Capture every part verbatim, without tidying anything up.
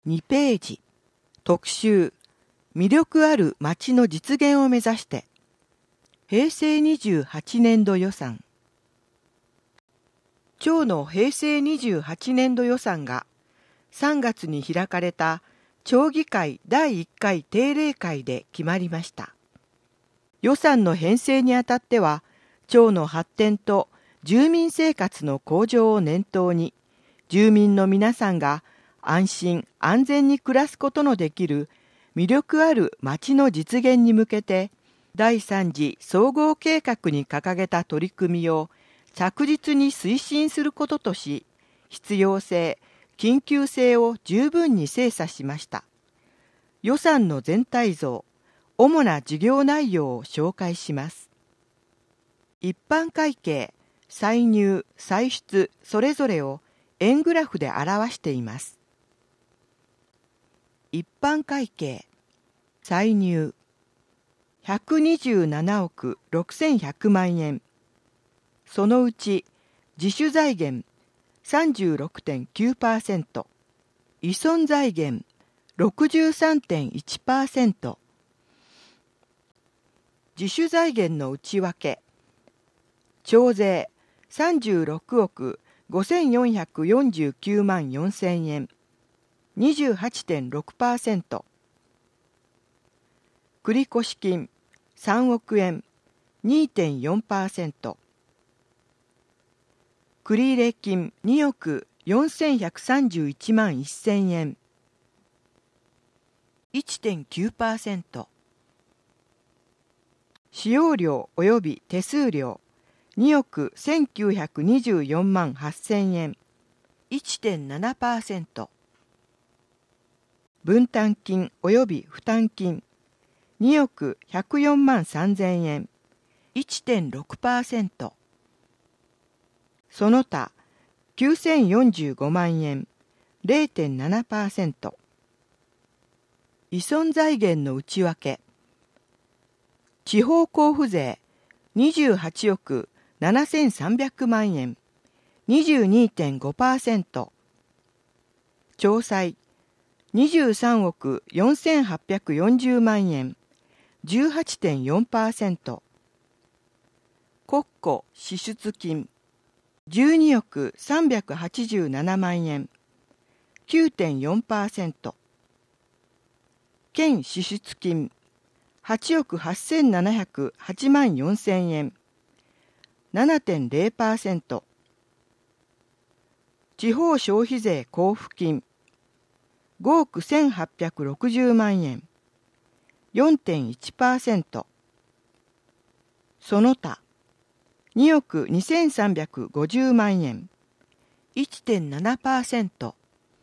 にページ、特集、魅力ある街の実現を目指して、へいせいにじゅうはちねんど予算。町のへいせいにじゅうはちねんど予算が、さんがつに開かれた町議会だいいっかい定例会で決まりました。予算の編成にあたっては、町の発展と住民生活の向上を念頭に、住民の皆さんが安心安全に暮らすことのできる魅力ある街の実現に向けて、だいさん次総合計画に掲げた取り組みを着実に推進することとし、必要性、緊急性を十分に精査しました。予算の全体像、主な事業内容を紹介します。一般会計、歳入、歳出、それぞれを円グラフで表しています。一般会計、歳入、ひゃくにじゅうななおくろくせんひゃくまんえん。そのうち、自主財源 さんじゅうろくてんきゅうパーセント、依存財源 ろくじゅうさんてんいちパーセント、自主財源の内訳、町税さんじゅうろくおくごせんよんひゃくよんじゅうきゅうまんよんせんえん、にじゅうはちてんろくパーセント、繰越金さんおくえん にてんよんパーセント、繰入金におくよんせんひゃくさんじゅういちまんせんえん いってんきゅうパーセント、使用料及び手数料におくせんきゅうひゃくにじゅうよんまんはっせんえん いってんななパーセント、分担金及び負担金におくひゃくよんまんさんぜんえん いってんろくパーセント、その他きゅうせんよんじゅうごまんえん れいてんななパーセント、依存財源の内訳、地方交付税にじゅうはちおくななせんさんびゃくまんえん にじゅうにてんごパーセント、町債にじゅうさんおくよんせんはっぴゃくよんじゅうまんえん じゅうはちてんよんパーセント、国庫支出金じゅうにおくさんびゃくはちじゅうななまんえん きゅうてんよんパーセント、県支出金はちおくはっせんななひゃくはちまんよんせんえん ななてんれいパーセント、地方消費税交付金ごおくせんはっぴゃくろくじゅうまんえん よんてんいちパーセント、その他におくにせんさんびゃくごじゅうまんえん いってんななパーセント、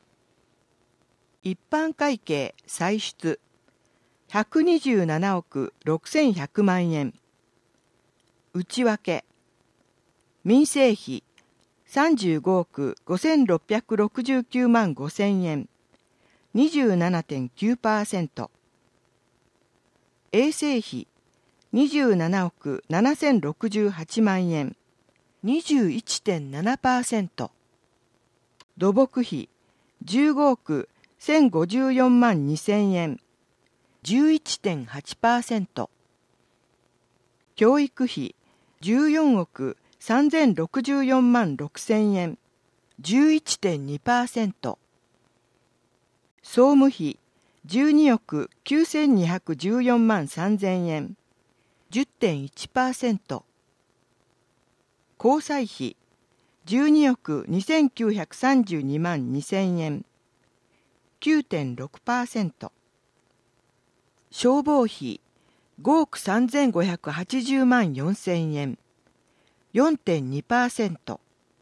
一般会計歳出ひゃくにじゅうななおくろくせんひゃくまんえん、内訳民生費さんじゅうごおくごせんろっぴゃくろくじゅうきゅうまんごせんえん にじゅうななてんきゅうパーセント、衛生費にじゅうななおくななせんろくじゅうはちまんえん にじゅういってんななパーセント、土木費じゅうごおくせんごじゅうよんまんにせんえん じゅういってんはちパーセント、教育費じゅうよんおくさんぜんろくじゅうよんまんろくせんえん じゅういってんにパーセント、総務費じゅうにおくきゅうせんにひゃくじゅうよんまんさんぜんえん じゅってんいちパーセント、交際費じゅうにおくにせんきゅうひゃくさんじゅうにまんにせんえん きゅうてんろくパーセント、消防費ごおくさんぜんごひゃくはちじゅうまんよんせんえん よんてんにパーセント、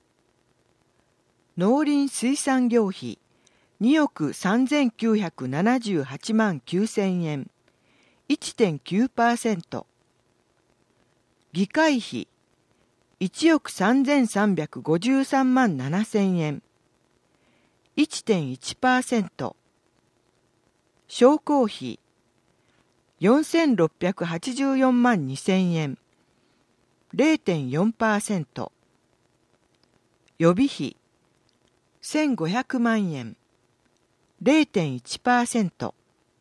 農林水産業費におくさんぜんきゅうひゃくななじゅうはちまんきゅうせんえん いってんきゅうパーセント、議会費いちおくさんぜんさんびゃくごじゅうさんまんななせんえん いってんいちパーセント、商工費よんせんろっぴゃくはちじゅうよんまんにせんえん れいてんよんパーセント、予備費せんごひゃくまんえんれいてんいちパーセント。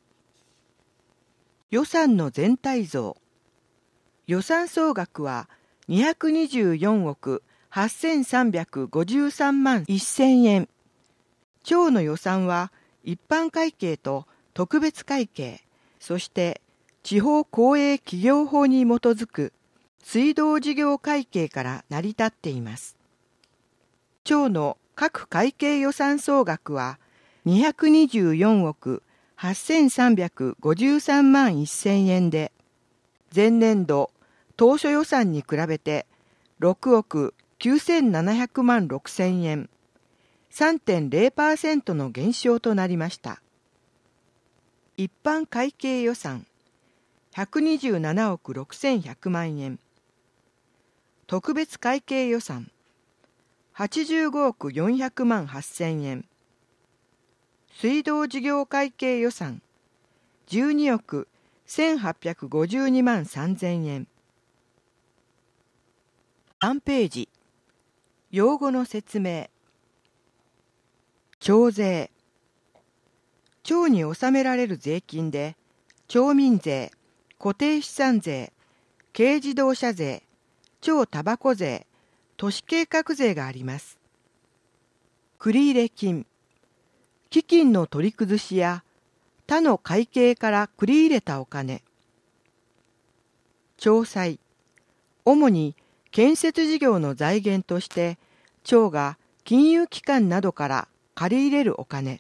予算の全体像。予算総額はにひゃくにじゅうよんおくはっせんさんびゃくごじゅうさんまんせんえん。庁の予算は一般会計と特別会計、そして地方公営企業法に基づく水道事業会計から成り立っています。庁の各会計予算総額はにひゃくにじゅうよんおくはっせんさんびゃくごじゅうさんまんせんえんで、前年度当初予算に比べてろくおくきゅうせんななひゃくまんろくせんえん、さんてんれいパーセント の減少となりました。一般会計予算ひゃくにじゅうななおくろくせんひゃくまんえん、特別会計予算はちじゅうごおくよんひゃくまんはっせんえん、水道事業会計予算じゅうにおくせんはっぴゃくごじゅうにまんさんぜんえん。さんページ、用語の説明。町税。町に納められる税金で、町民税、固定資産税、軽自動車税、町タバコ税、都市計画税があります。繰入金。基金の取り崩しや他の会計から繰り入れたお金。町債。主に建設事業の財源として町が金融機関などから借り入れるお金。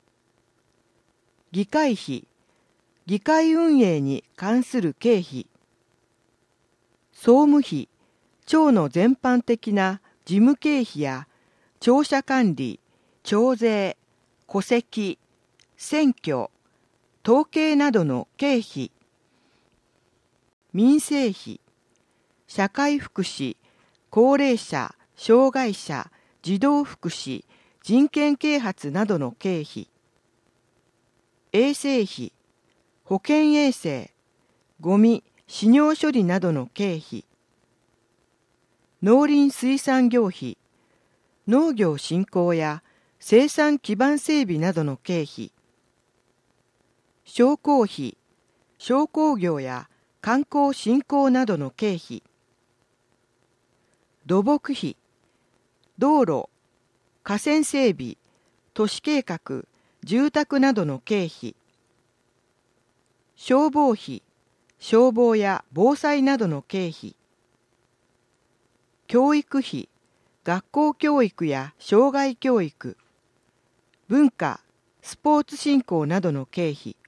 議会費。議会運営に関する経費。総務費。町の全般的な事務経費や庁舎管理、徴税、戸籍、選挙、統計などの経費。民生費。社会福祉、高齢者、障害者、児童福祉、人権啓発などの経費。衛生費、保健衛生、ゴミ、飼料処理などの経費。農林水産業費、農業振興や生産基盤整備などの経費。商工費、商工業や観光振興などの経費。土木費、道路、河川整備、都市計画、住宅などの経費。消防費、消防や防災などの経費。教育費、学校教育や障害教育、文化、スポーツ振興などの経費。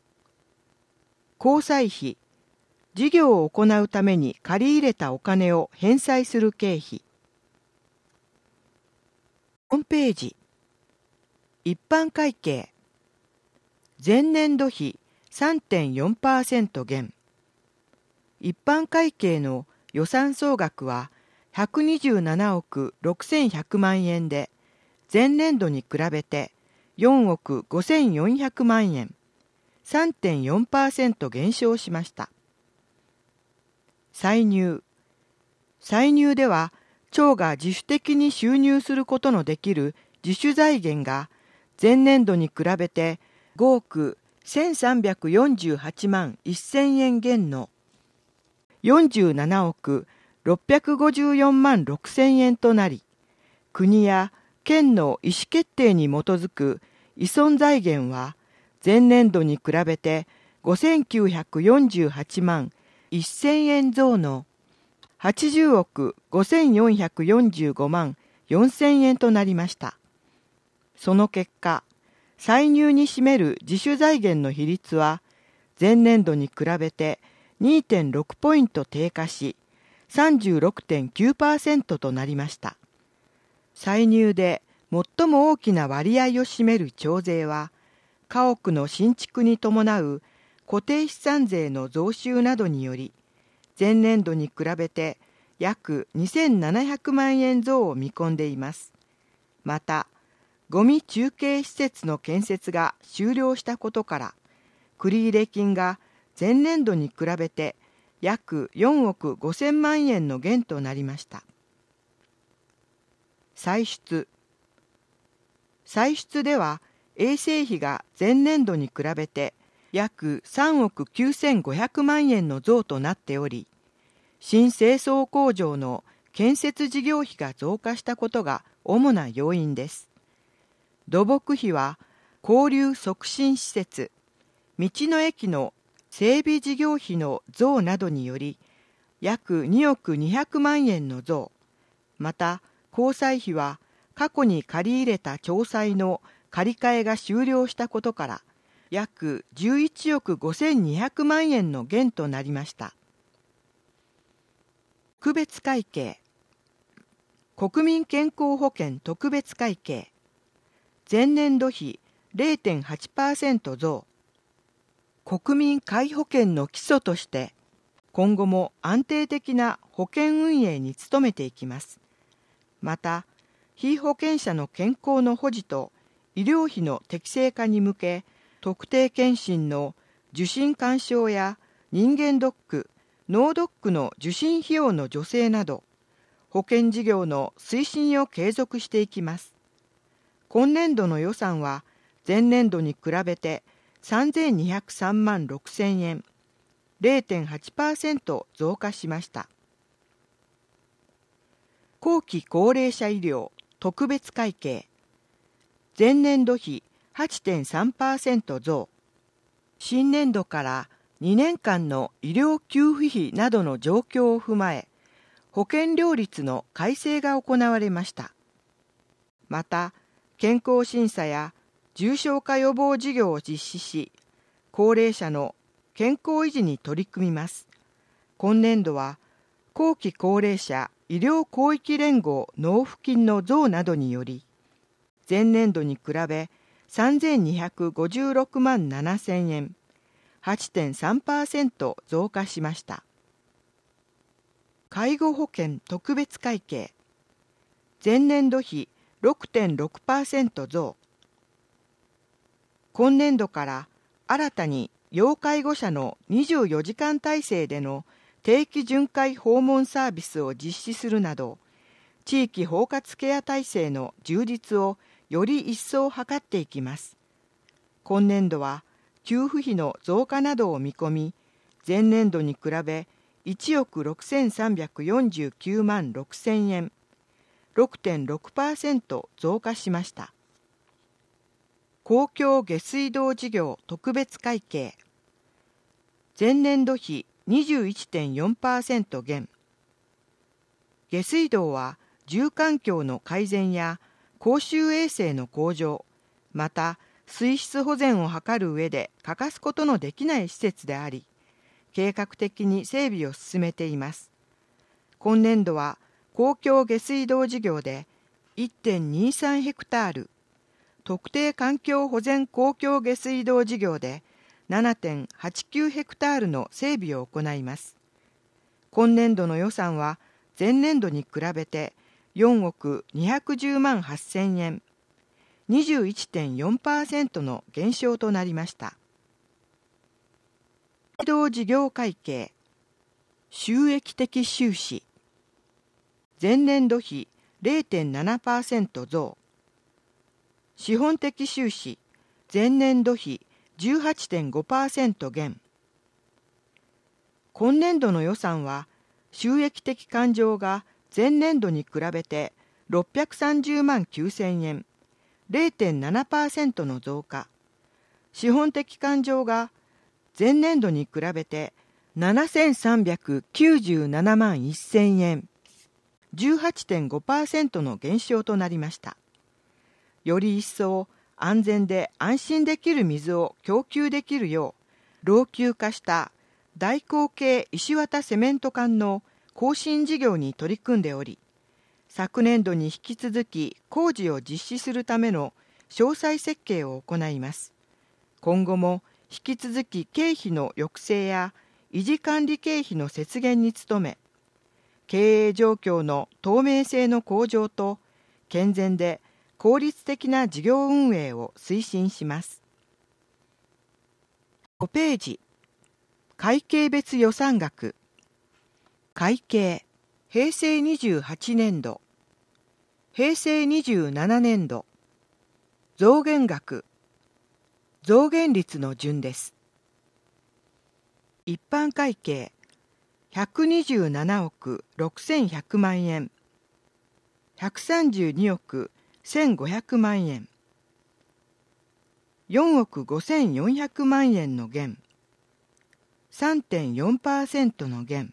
交際費、事業を行うために借り入れたお金を返済する経費。よんページ、一般会計。前年度比 さんてんよんパーセント 減。一般会計の予算総額はひゃくにじゅうななおくろくせんひゃくまんえんで、前年度に比べてよんおくごせんよんひゃくまんえん、さんてんよんパーセント 減少しました。歳入。歳入では、町が自主的に収入することのできる自主財源が前年度に比べてごおくせんさんびゃくよんじゅうはちまんせんえん減のよんじゅうななおくろっぴゃくごじゅうよんまんろくせんえんとなり、国や県の意思決定に基づく依存財源は前年度に比べてごせんきゅうひゃくよんじゅうはちまんせんえん増のはちじゅうおくごせんよんひゃくよんじゅうごまんよんせんえんとなりました。その結果、歳入に占める自主財源の比率は前年度に比べて にてんろく ポイント低下し さんじゅうろくてんきゅうパーセント となりました。歳入で最も大きな割合を占める町税は、家屋の新築に伴う固定資産税の増収などにより、前年度に比べて約にせんななひゃくまんえん増を見込んでいます。また、ゴミ中継施設の建設が終了したことから、繰入金が前年度に比べて約よんおくごせんまんえんの減となりました。歳出。歳出では、 衛生費が前年度に比べて約さんおくきゅうせんごひゃくまんえんの増となっており、新清掃工場の建設事業費が増加したことが主な要因です。土木費は交流促進施設、道の駅の整備事業費の増などにより約におくにひゃくまんえんの増、また交際費は過去に借り入れた町債の借り換えが終了したことから約じゅういちおくごせんにひゃくまんえんの減となりました。特別会計、国民健康保険特別会計、前年度比 れいてんはちパーセント 増。国民皆保険の基礎として今後も安定的な保険運営に努めていきます。また被保険者の健康の保持と医療費の適正化に向け、特定健診の受診勧奨や人間ドック、脳ドックの受診費用の助成など保険事業の推進を継続していきます。今年度の予算は前年度に比べてさんぜんにひゃくさんまんろくせんえん、れいてんはちパーセント 増加しました。後期高齢者医療特別会計、前年度比 はちてんさんパーセント 増。新年度からにねんかんの医療給付費などの状況を踏まえ、保険料率の改正が行われました。また、健康審査や重症化予防事業を実施し、高齢者の健康維持に取り組みます。今年度は、後期高齢者医療広域連合納付金の増などにより、前年度に比べさんぜんにひゃくごじゅうろくまんななせんえん、はちてんさんパーセント 増加しました。介護保険特別会計、前年度比 ろくてんろくパーセント 増。今年度から新たに要介護者のにじゅうよじかん体制での定期巡回訪問サービスを実施するなど、地域包括ケア体制の充実をより一層図っていきます。今年度は給付費の増加などを見込み、前年度に比べいちおくろくせんさんびゃくよんじゅうきゅうまんろくせんえん、ろくてんろくパーセント 増加しました。公共下水道事業特別会計、前年度比 にじゅういってんよんパーセント 減。下水道は住環境の改善や公衆衛生の向上、また水質保全を図る上で欠かすことのできない施設であり、計画的に整備を進めています。今年度は公共下水道事業で いってんにさんヘクタール、特定環境保全公共下水道事業で ななてんはちきゅうヘクタールの整備を行います。今年度の予算は前年度に比べてよんおくにひゃくじゅうまんはっせんえん、にじゅういってんよんパーセント の減少となりました。水道事業会計、収益的収支、前年度比 れいてんななパーセント 増。資本的収支、前年度比 じゅうはちてんごパーセント 減。今年度の予算は収益的勘定が前年度に比べてろっぴゃくさんじゅうまんきゅうせんえん、れいてんななパーセント の増加。資本的勘定が前年度に比べてななせんさんびゃくきゅうじゅうななまんせんえん、じゅうはちてんごパーセント の減少となりました。より一層安全で安心できる水を供給できるよう、老朽化した大口径石綿セメント管の更新事業に取り組んでおり、昨年度に引き続き工事を実施するための詳細設計を行います。今後も引き続き経費の抑制や維持管理経費の節減に努め、経営状況の透明性の向上と健全で効率的な事業運営を推進します。ごページ、会計別予算額、会計、平成にじゅうはちねんど、平成にじゅうななねんど、増減額、 増減率の順です。一般会計ひゃくにじゅうななおくろくせんひゃくまんえん、ひゃくさんじゅうにおくせんごひゃくまんえん、よんおくごせんよんひゃくまんえんの減、さんてんよんパーセント の減。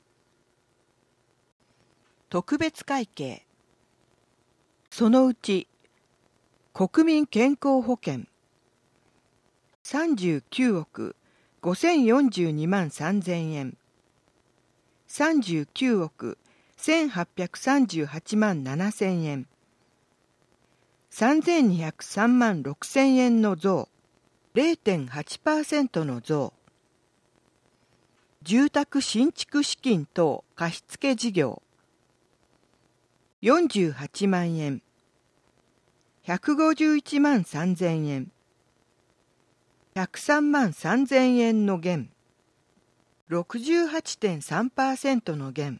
特別会計、そのうち国民健康保険さんじゅうきゅうおくごせんよんじゅうにまんさんぜんえん、さんじゅうきゅうおくせんはっぴゃくさんじゅうはちまんななせんえん、さんぜんにひゃくさんまんろくせんえんの増、れいてんはちパーセント の増。住宅新築資金等貸付事業よんじゅうはちまんえん、ひゃくごじゅういちまんさんぜんえん、ひゃくさんまんさんぜんえんの減、ろくじゅうはちてんさんパーセント の減。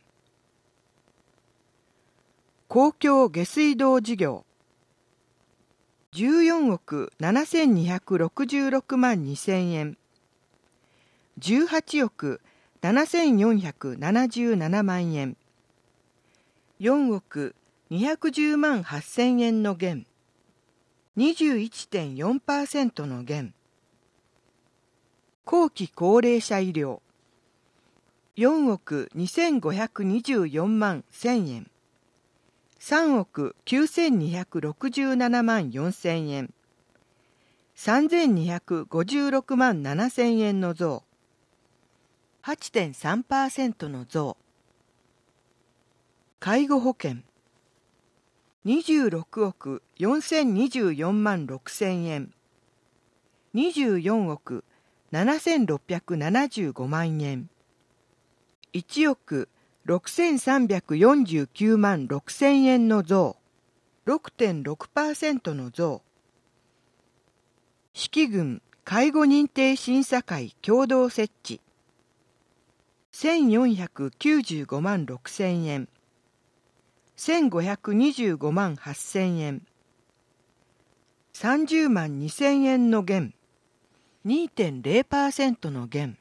公共下水道事業じゅうよんおくななせんにひゃくろくじゅうろくまんにせんえん、じゅうはちおくななせんよんひゃくななじゅうななまんえん、よんおくにひゃくじゅうまんはっせんえんの減、にじゅういってんよんパーセント の減。後期高齢者医療よんおくにせんごひゃくにじゅうよんまんせんえん、さんおくきゅうせんにひゃくろくじゅうななまんよんせんえん、さんぜんにひゃくごじゅうろくまんななせんえんの増、はちてんさんパーセント の増。介護保険にじゅうろくおくよんせんにじゅうよんまんろくせんえん、にじゅうよんおくななせんろっぴゃくななじゅうごまんえん、いちおくろくせんさんびゃくよんじゅうきゅうまんろくせんえんの増、ろくてんろくパーセント の増。式群介護認定審査会共同設置せんよんひゃくきゅうじゅうごまんろくせんえん、せんごひゃくにじゅうごまんはっせんえん、さんじゅうまんにせんえんの減、にてんれいパーセント の減。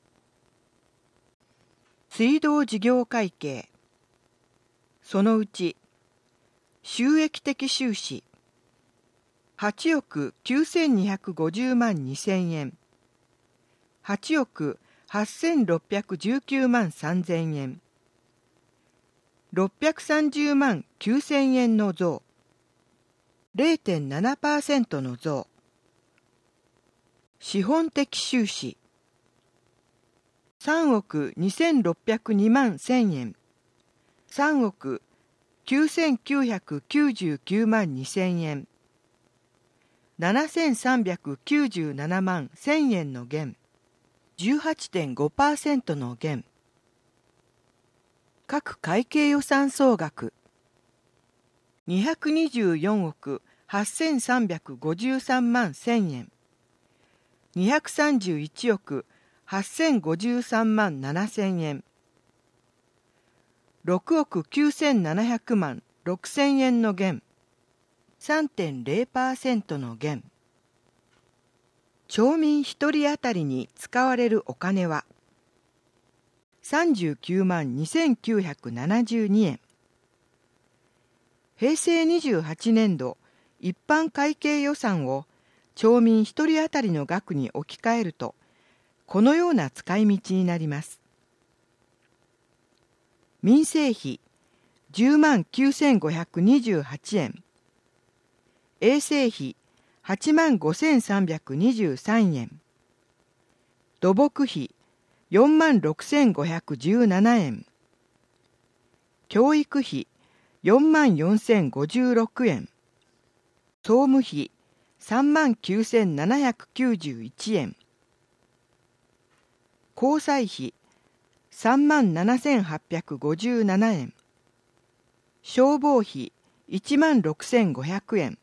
水道事業会計そのうち収益的収支はちおくきゅうせんにひゃくごじゅうまんにせんえん、はちおくはっせんろっぴゃくじゅうきゅうまんさんぜんえん、ろっぴゃくさんじゅうまんきゅうせんえんの増、れいてんななパーセント の増。資本的収支さんおくにせんろっぴゃくにまんせんえん、さんおくきゅうせんきゅうひゃくきゅうじゅうきゅうまんにせんえん、ななせんさんびゃくきゅうじゅうななまんせんえんの減、じゅうはちてんごパーセント の減。各会計予算総額にひゃくにじゅうよんおくはっせんさんびゃくごじゅうさんまんせんえん、にひゃくさんじゅういちおくはっせんごじゅうさんまんななせんえん、ろくおくきゅうせんななひゃくまんろくせんえんの減、さんてんれいパーセント の減。町民ひとり当たりに使われるお金はさんじゅうきゅうまんにせんきゅうひゃくななじゅうにえん。へいせいにじゅうはちねんど一般会計予算を町民ひとり当たりの額に置き換えるとこのような使い道になります。民生費じゅうまんきゅうせんごひゃくにじゅうはちえん、衛生費はちまんごせんさんびゃくにじゅうさんえん、土木費よんまんろくせんごひゃくじゅうななえん、教育費よんまんよんせんごじゅうろくえん、総務費さんまんきゅうせんななひゃくきゅうじゅういちえん、交際費さんまんななせんはっぴゃくごじゅうななえん、消防費いちまんろくせんごひゃくえん、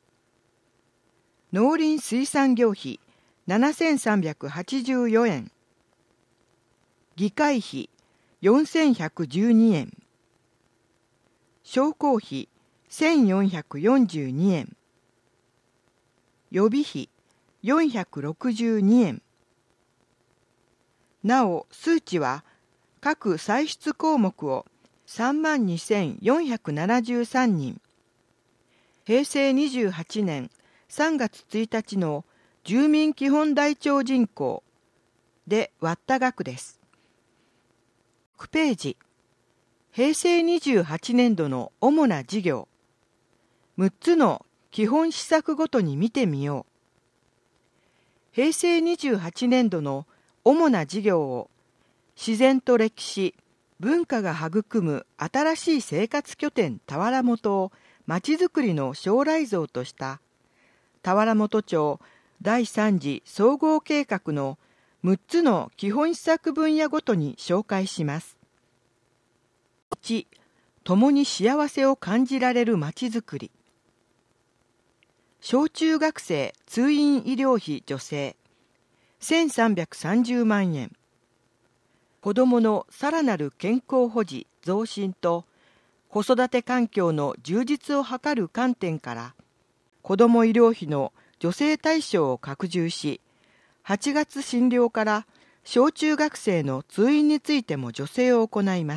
農林水産業費ななせんさんびゃくはちじゅうよえん、議会費よんせんひゃくじゅうにえん、商工費せんよんひゃくよんじゅうにえん、予備費よんひゃくろくじゅうにえん。なお数値は各歳出項目をさんまんにせんよんひゃくななじゅうさんにん、平成にじゅうはちねんさんがつついたちの住民基本台帳人口で割った額です。ろくページ、平成にじゅうはちねんどの主な事業、むっつの基本施策ごとに見てみよう。平成にじゅうはちねんどの主な事業を自然と歴史、文化が育む新しい生活拠点田原本をまちづくりの将来像とした田原本町だいさん次総合計画のむっつの基本施策分野ごとに紹介します。いち、共に幸せを感じられるまちづくり。小中学生通院医療費助成せんさんびゃくさんじゅうまんえん。子どものさらなる健康保持増進と子育て環境の充実を図る観点から子ども医療費の助成対象を拡充し、はちがつ診療から小中学生の通院についても助成を行います。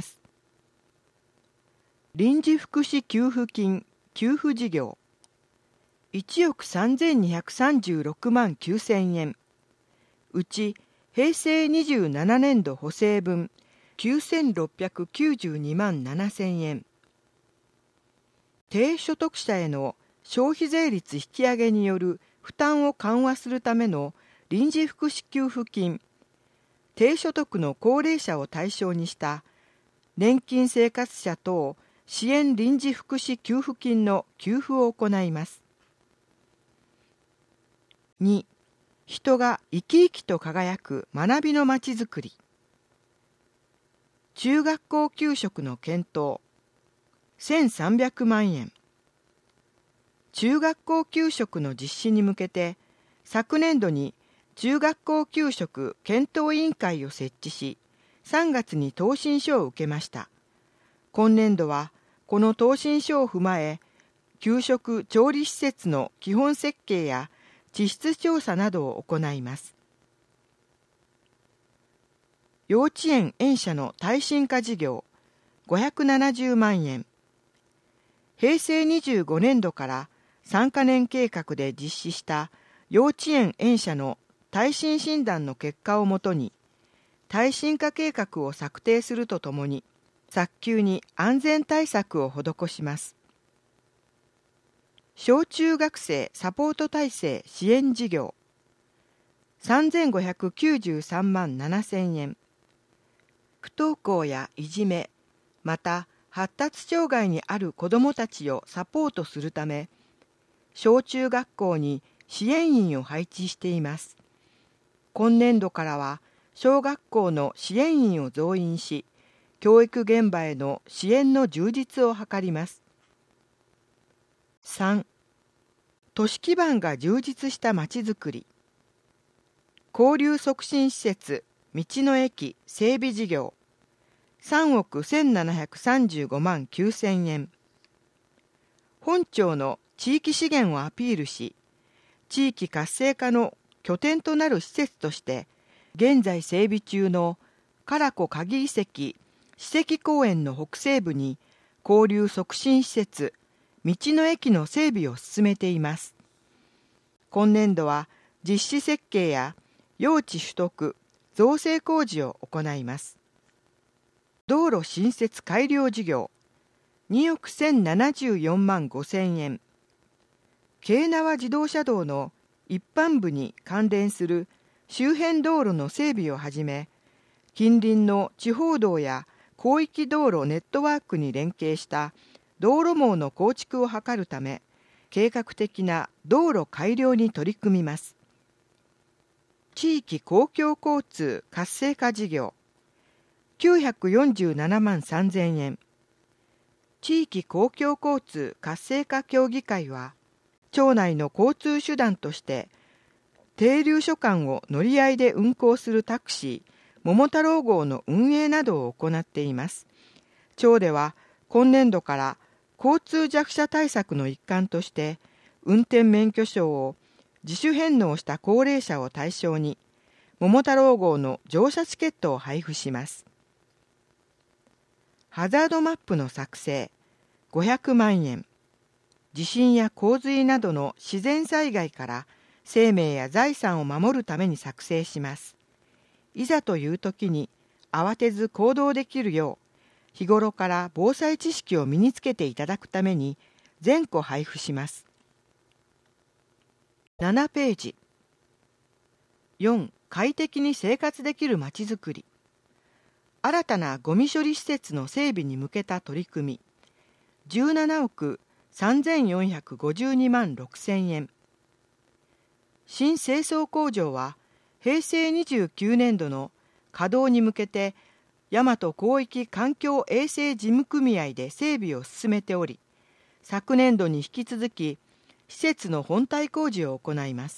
臨時福祉給付金給付事業いちおくさんぜんにひゃくさんじゅうろくまんきゅうせんえん、うち平成にじゅうななねんど補正分きゅうせんろっぴゃくきゅうじゅうにまんななせんえん、低所得者への消費税率引き上げによる負担を緩和するための臨時福祉給付金、低所得の高齢者を対象にした年金生活者等支援臨時福祉給付金の給付を行います。に、人が生き生きと輝く学びのまちづくり。中学校給食の検討せんさんびゃくまんえん。中学校給食の実施に向けて昨年度に中学校給食検討委員会を設置し、さんがつに答申書を受けました。今年度はこの答申書を踏まえ、給食調理施設の基本設計や地質調査などを行います。幼稚園園舎の耐震化事業ごひゃくななじゅうまんえん。平成にじゅうごねんどからさんかねん計画で実施した幼稚園園舎の耐震診断の結果をもとに耐震化計画を策定するとともに早急に安全対策を施します。小中学生サポート体制支援事業さんぜんごひゃくきゅうじゅうさんまんななせんえん。不登校やいじめ、また発達障害にある子どもたちをサポートするため、小中学校に支援員を配置しています。今年度からは小学校の支援員を増員し、教育現場への支援の充実を図ります。さん、都市基盤が充実したまちづくり。交流促進施設、道の駅整備事業さんおくせんななひゃくさんじゅうごまんきゅうせんえん。本町の地域資源をアピールし、地域活性化の拠点となる施設として、現在整備中の唐子鍵遺跡史跡公園の北西部に交流促進施設、道の駅の整備を進めています。今年度は実施設計や用地取得、造成工事を行います。道路新設改良事業におくせんななじゅうよんまんごせんえん。京奈和自動車道の一般部に関連する周辺道路の整備をはじめ、近隣の地方道や広域道路ネットワークに連携した道路網の構築を図るため、計画的な道路改良に取り組みます。地域公共交通活性化事業きゅうひゃくよんじゅうななまんさんぜんえん。地域公共交通活性化協議会は、町内の交通手段として停留所間を乗り合いで運行するタクシー桃太郎号の運営などを行っています。町では今年度から交通弱者対策の一環として運転免許証を自主返納した高齢者を対象に桃太郎号の乗車チケットを配布します。ハザードマップの作成ごひゃくまんえん。地震や洪水などの自然災害から生命や財産を守るために作成します。いざという時に慌てず行動できるよう、日頃から防災知識を身につけていただくために全個配布します。ななページ。よん、快適に生活できるまちづくり。新たなゴミ処理施設の整備に向けた取り組み、じゅうななおくさんぜんよんひゃくごじゅうにまんろくせんえん。新清掃工場はへいせいにじゅうきゅうねんどの稼働に向けて大和広域環境衛生事務組合で整備を進めており、昨年度に引き続き施設の本体工事を行います。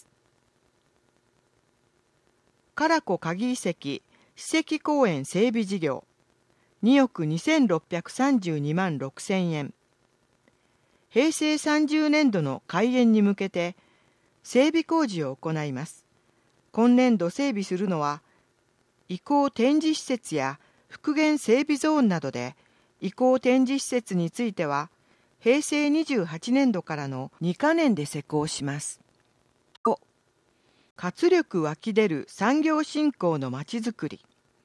唐子鍵遺跡史跡公園整備事業におくにせんろっぴゃくさんじゅうにまんろくせんえん。へいせいさんじゅうねんどの開園に向けて整備工事を行います。今年度整備するのは移行展示施設や復元整備ゾーンなどで、移行展示施設についてはへいせいにじゅうはちねんどからのにかねんで施工します。ご、活力湧き出る産業振興のまちづくり。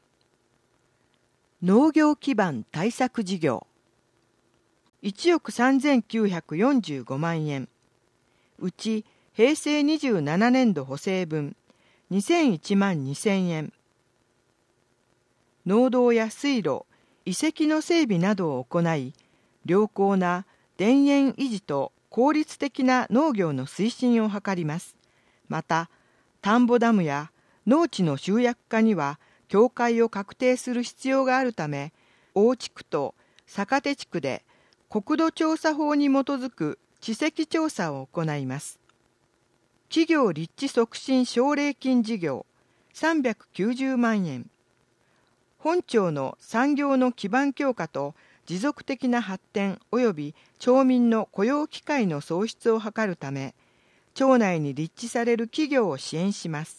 農業基盤対策事業いちおくさんぜんきゅうひゃくよんじゅうごまんえん。うちへいせいにじゅうななねんど補正分にせんいちまんにせんえん。農道や水路、遺跡の整備などを行い、良好な田園維持と効率的な農業の推進を図ります。また、田んぼダムや農地の集約化には境界を画定する必要があるため、大地区と坂手地区で国土調査法に基づく地籍調査を行います。企業立地促進奨励金事業さんびゃくきゅうじゅうまんえん。本町の産業の基盤強化と持続的な発展及び町民の雇用機会の創出を図るため、町内に立地される企業を支援します。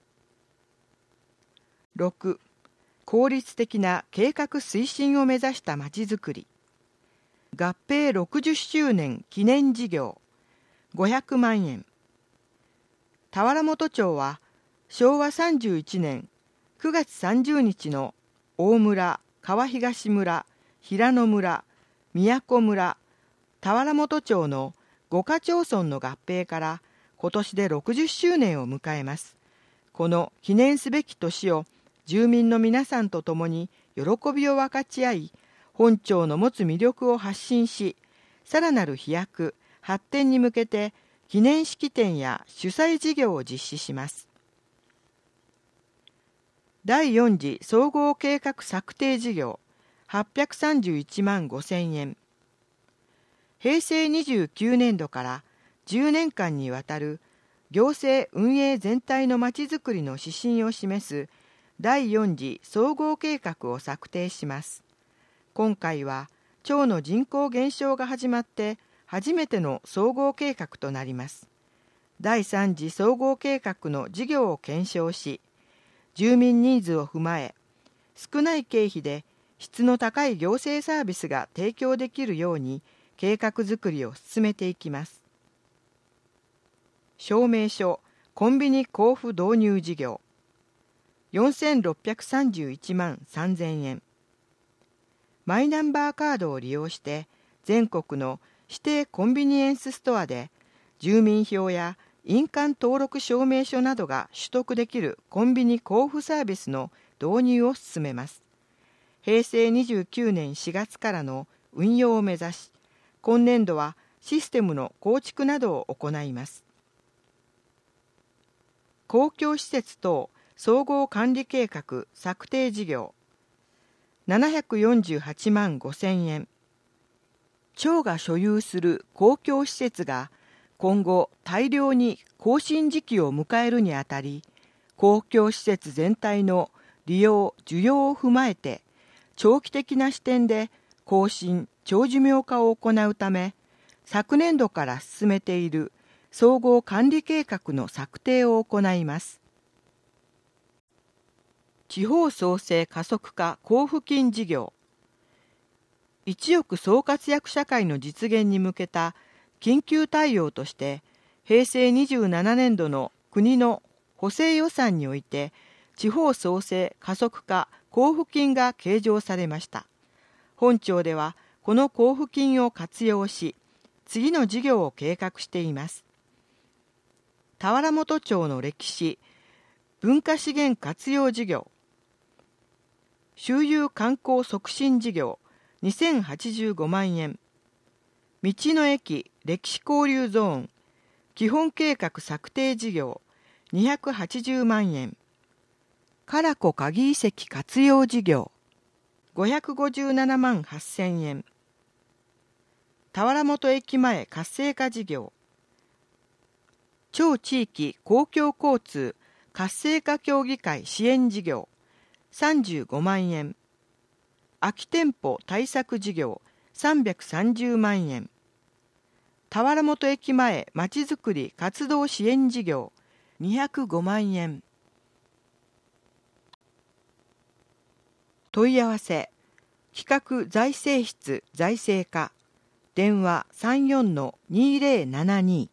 ろく、効率的な計画推進を目指したまちづくり。合併ろくじゅっしゅうねん記念事業ごひゃくまんえん。田原本町はしょうわさんじゅういちねんくがつさんじゅうにちの大村、川東村、平野村、宮古村、田原本町のごか町村の合併から今年でろくじゅっしゅうねんを迎えます。この記念すべき年を住民の皆さんと共に喜びを分かち合い、本町の持つ魅力を発信し、さらなる飛躍、発展に向けて記念式典や主催事業を実施します。だいよん次総合計画策定事業はっぴゃくさんじゅういちまんごせんえん。へいせいにじゅうきゅうねんどからじゅうねんかんにわたる行政運営全体のまちづくりの指針を示すだいよん次総合計画を策定します。今回は町の人口減少が始まって初めての総合計画となります。だいさん次総合計画の事業を検証し、住民ニーズを踏まえ、少ない経費で質の高い行政サービスが提供できるように計画づくりを進めていきます。証明書コンビニ交付導入事業よんせんろっぴゃくさんじゅういちまんさんぜんえん。マイナンバーカードを利用して全国の指定コンビニエンスストアで住民票や印鑑登録証明書などが取得できるコンビニ交付サービスの導入を進めます。へいせいにじゅうきゅうねんしがつからの運用を目指し、今年度はシステムの構築などを行います。公共施設等総合管理計画策定事業ななひゃくよんじゅうはちまんごせんえん。町が所有する公共施設が今後大量に更新時期を迎えるにあたり、公共施設全体の利用・需要を踏まえて長期的な視点で更新・長寿命化を行うため、昨年度から進めている総合管理計画の策定を行います。地方創生加速化交付金事業。一億総活躍社会の実現に向けた緊急対応として、へいせいにじゅうななねんどの国の補正予算において、地方創生加速化交付金が計上されました。本庁では、この交付金を活用し、次の事業を計画しています。田原本町の歴史、文化資源活用事業、周遊観光促進事業にせんはちじゅうごまんえん、道の駅歴史交流ゾーン基本計画策定事業にひゃくはちじゅうまんえん、唐子鍵遺跡活用事業ごひゃくごじゅうななまんはっせんえん、田原本駅前活性化事業、町地域公共交通活性化協議会支援事業さんじゅうごまんえん、空き店舗対策事業さんびゃくさんじゅうまんえん、田原本駅前まちづくり活動支援事業にひゃくごまんえん。問い合わせ企画財政室財政課電話 さんじゅうよんのにせいななに